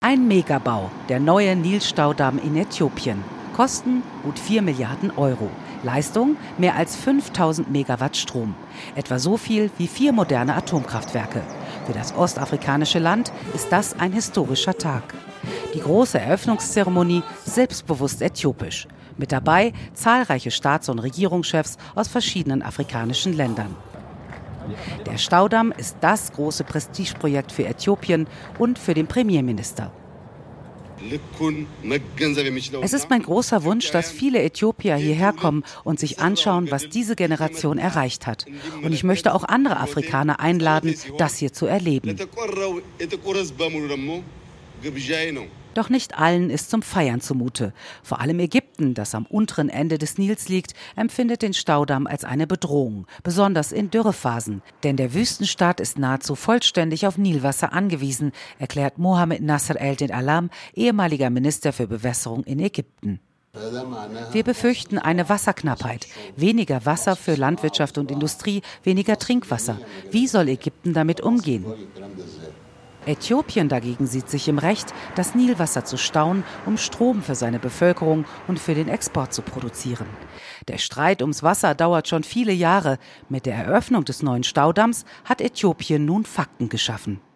Ein Megabau, der neue Nilstaudamm in Äthiopien. Kosten gut 4 Milliarden Euro. Leistung mehr als 5000 Megawatt Strom. Etwa so viel wie 4 moderne Atomkraftwerke. Für das ostafrikanische Land ist das ein historischer Tag. Die große Eröffnungszeremonie selbstbewusst äthiopisch. Mit dabei zahlreiche Staats- und Regierungschefs aus verschiedenen afrikanischen Ländern. Der Staudamm ist das große Prestigeprojekt für Äthiopien und für den Premierminister. Es ist mein großer Wunsch, dass viele Äthiopier hierher kommen und sich anschauen, was diese Generation erreicht hat. Und ich möchte auch andere Afrikaner einladen, das hier zu erleben. Doch nicht allen ist zum Feiern zumute. Vor allem Ägypten, das am unteren Ende des Nils liegt, empfindet den Staudamm als eine Bedrohung, besonders in Dürrephasen. Denn der Wüstenstaat ist nahezu vollständig auf Nilwasser angewiesen, erklärt Mohammed Nasser El-Din Alam, ehemaliger Minister für Bewässerung in Ägypten. Wir befürchten eine Wasserknappheit, weniger Wasser für Landwirtschaft und Industrie, weniger Trinkwasser. Wie soll Ägypten damit umgehen? Äthiopien dagegen sieht sich im Recht, das Nilwasser zu stauen, um Strom für seine Bevölkerung und für den Export zu produzieren. Der Streit ums Wasser dauert schon viele Jahre. Mit der Eröffnung des neuen Staudamms hat Äthiopien nun Fakten geschaffen.